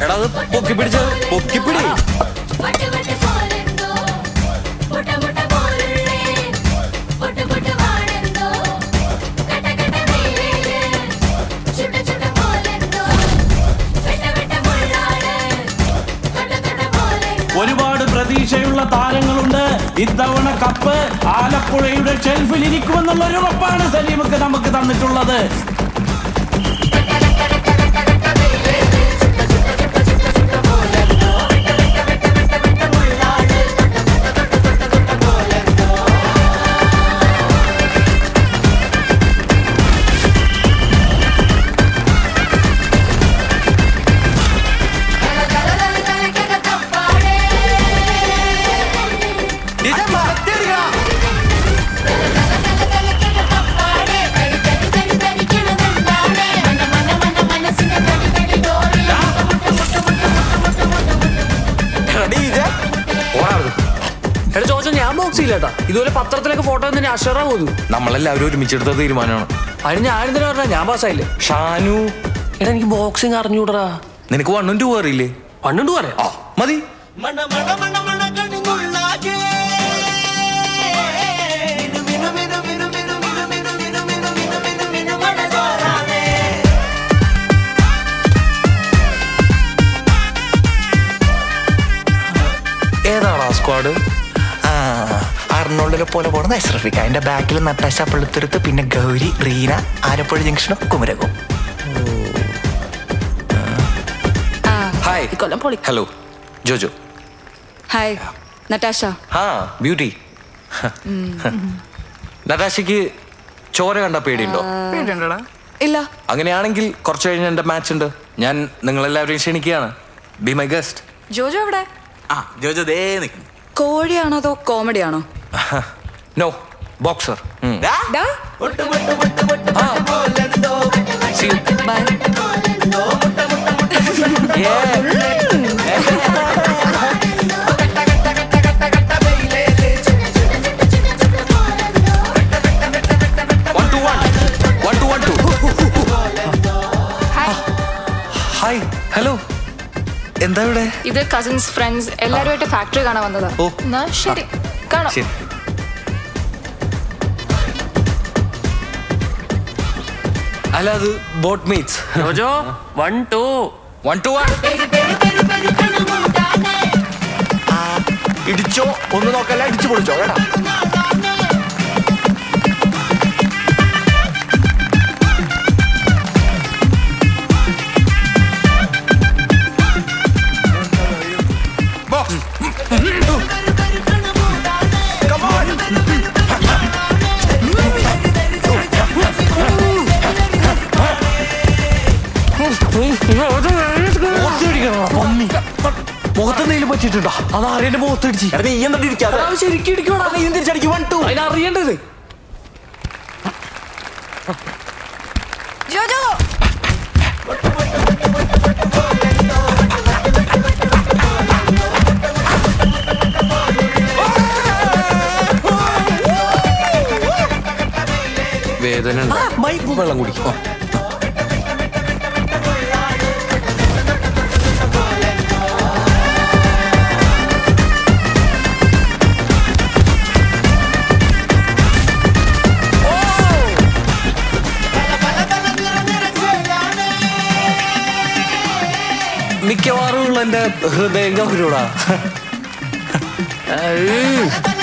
എടാ അത് പൊക്കി പിടിച്ച് പൊക്കിപ്പിടി. ഒരുപാട് പ്രതീക്ഷയുള്ള താരങ്ങളുണ്ട്. ഇത്തവണ കപ്പ് ആലപ്പുഴയുടെ ഷെൽഫിൽ ഇരിക്കുമെന്നുള്ള ഒരു ഉറപ്പാണ് സലീമക്ക് നമുക്ക് തന്നിട്ടുള്ളത്. ഞാൻ ബോക്സ് ചെയ്യില്ലേട്ടാ. ഇതുപോലെ പത്രത്തിലൊക്കെ ഫോട്ടോ തന്നെ അഷറാ പോന്നു. നമ്മളെല്ലാവരും ഒരുമിച്ചെടുത്ത തീരുമാനമാണ്. അതിന് ഞാനെന്തിനാ പറഞ്ഞ ഞാൻ പാസ്സായില്ലേ. ഷാനു എടാ എനിക്ക് ബോക്സിങ് അറിഞ്ഞൂടാ. നിനക്ക് 1 2 അറിയില്ലേ? 1 2 പറയാ മതി. ഏതാണ് ആ സ്ക്വാഡ്? അർണോൾഡിനെ പോലെ പോണത് അഷ്റഫിക്ക, അതിന്റെ ബാക്കിൽ നട്ടാശ പള്ളിത്തുരുത്ത്, പിന്നെ ഗൗരി, റീന, ആലപ്പുഴ ജംഗ്ഷനും കുമരകവും. Hi. Hello Jojo. Hi Natasha. Beauty. നടാശയ്ക്ക് ചോര കണ്ട പേടിയുണ്ടോ? ഇല്ല. അങ്ങനെയാണെങ്കിൽ കുറച്ച് കഴിഞ്ഞ് എന്റെ മാച്ച് ഉണ്ട്. ഞാൻ നിങ്ങളെല്ലാവരെയും ക്ഷണിക്കുകയാണ്. Be my guest. ജോജോ എവിടെ? ജോജോ ദേ നിൽക്കുന്നു. കോഴിയാണോ അതോ കോമഡി ആണോ? No, boxer. Bye. Hi. Hello. എന്താ ഇവിടെ? ഇത് കസിൻസ് ഫ്രണ്ട്സ് എല്ലാവരുമായിട്ട് ഫാക്ടറി കാണാൻ വന്നതാ. എന്നാ ശരി, കാണാം. അല്ല അത് ബോട്ട് മീറ്റ്സ്. ജോജോ 1 2 1 2 1. ഇടിച്ചോ ഒന്ന് നോക്കല്ല, ഇടിച്ചു പൊളിച്ചോ കേട്ടാ. മുഖത്തെന്തെങ്കിലും പറ്റിയിട്ടുണ്ടോ? അത് ആരെന്റെ മുഖത്തടിച്ച് ശരിക്കും ഇടിക്കോടാ. അതിനറിയേണ്ടത്. ജോജോ വേദന വെള്ളം കുടിക്കും. മിക്കവാറും എന്റെ ഹൃദയം ഗൗരവടാ.